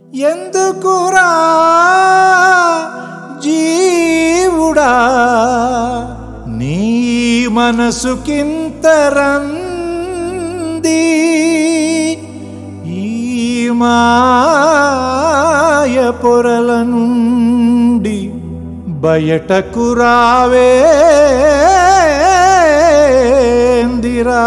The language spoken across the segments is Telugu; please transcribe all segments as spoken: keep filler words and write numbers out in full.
ఎందుకురా జీవుడా నీ మనసుకింత రంది ఈ మాయ పొరల నుండి బయటకు రావేందిరా.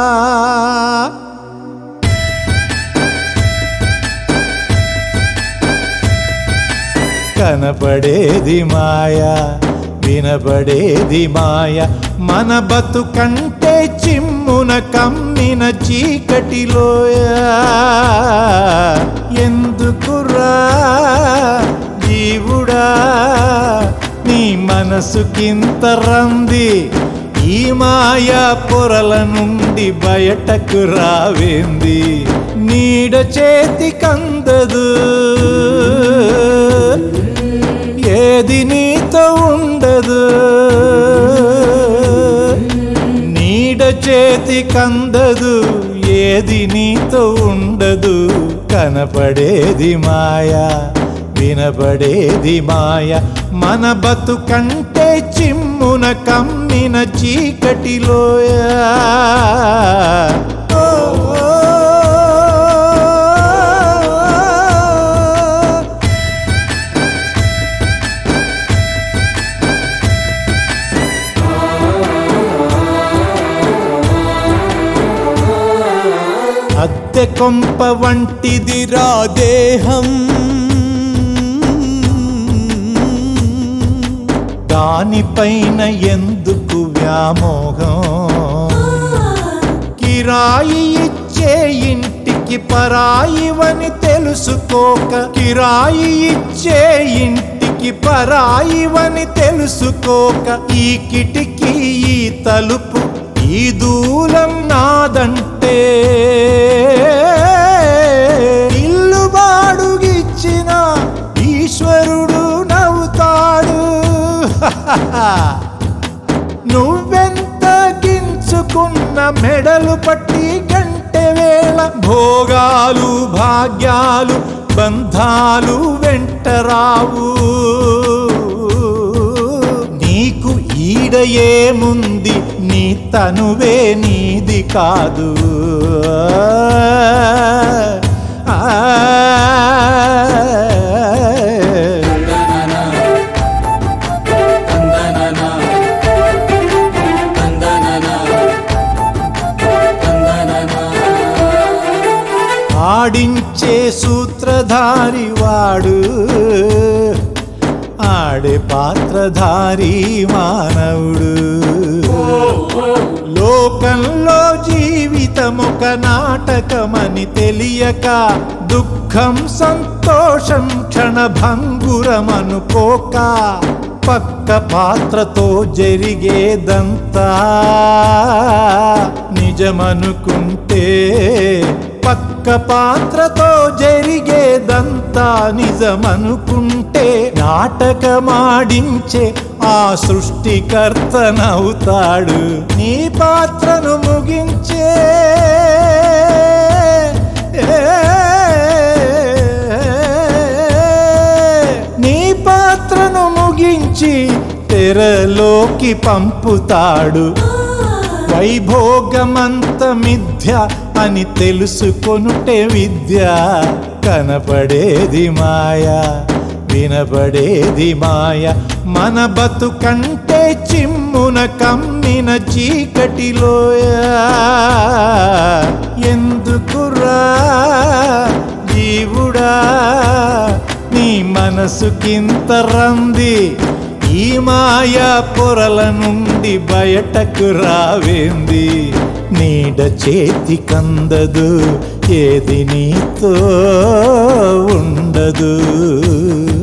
కనపడేది మాయా వినపడేది మాయ మన బతుకంటే చిమ్మున కమ్మిన చీకటిలోయ. ఎందుకురా జీవుడా నీ మనసుకింత రంది ఈ మాయా పొరల నుండి బయటకు రావేంది. నీడ చేతికందదు ఏది నీతో ఉండదు, నీడ చేతికందదు ఏది నీతో ఉండదు. కనపడేది మాయా వినపడేది మాయ మన బతుకంటే చిమ్మున కమ్మిన చీకటిలోయ. అద్దె కొంప వంటిదిరా దేహం, దానిపైన ఎందుకు వ్యామోహం. కిరాయి ఇచ్చే ఇంటికి పరాయివని తెలుసుకోక, కిరాయి ఇచ్చే ఇంటికి పరాయివని తెలుసుకోక, ఈ కిటికీ ఈ తలుపు ఈ దూలం నాదంటే ఇల్లు బాడుగిచ్చిన ఈశ్వరుడు నవ్వుతాడు. నువ్వెంత గించుకున్న మెడలు పట్టి గంటె వేళ భోగాలు భాగ్యాలు బంధాలు వెంటరావు. నీకు ఈడ ఏముంది నీ తనువే నీది కాదు. ఆ ఆడించే సూత్రధారి వాడు, ఆడే పాత్రధారి మానవుడు. లోకంలో జీవితమొక నాటకమని తెలియక దుఃఖం సంతోషం క్షణభంగురమనుకోక, పక్క పాత్రతో జరిగేదంతా నిజమనుకుంటే, పక్క పాత్రతో జరిగేదంతా నిజమనుకుంటే నాటకమాడించే ఆ సృష్టికర్తనవుతాడు. నీ పాత్రను ముగించే నీ పాత్రను ముగించి తెరలోకి పంపుతాడు. వైభోగమంత మిథ్య అని తెలుసుకొనుటే విద్య. కనపడేది మాయా వినపడేది మాయ మన బతుకంటే చిమ్మున కమ్మిన చీకటిలోయ. ఎందుకురా జీవుడా నీ మనసుకింత రంది ఈ మాయా పొరల నుండి బయటకు రావేంది. నీడ చేతికందదు ఏది నీతో ఉండదు.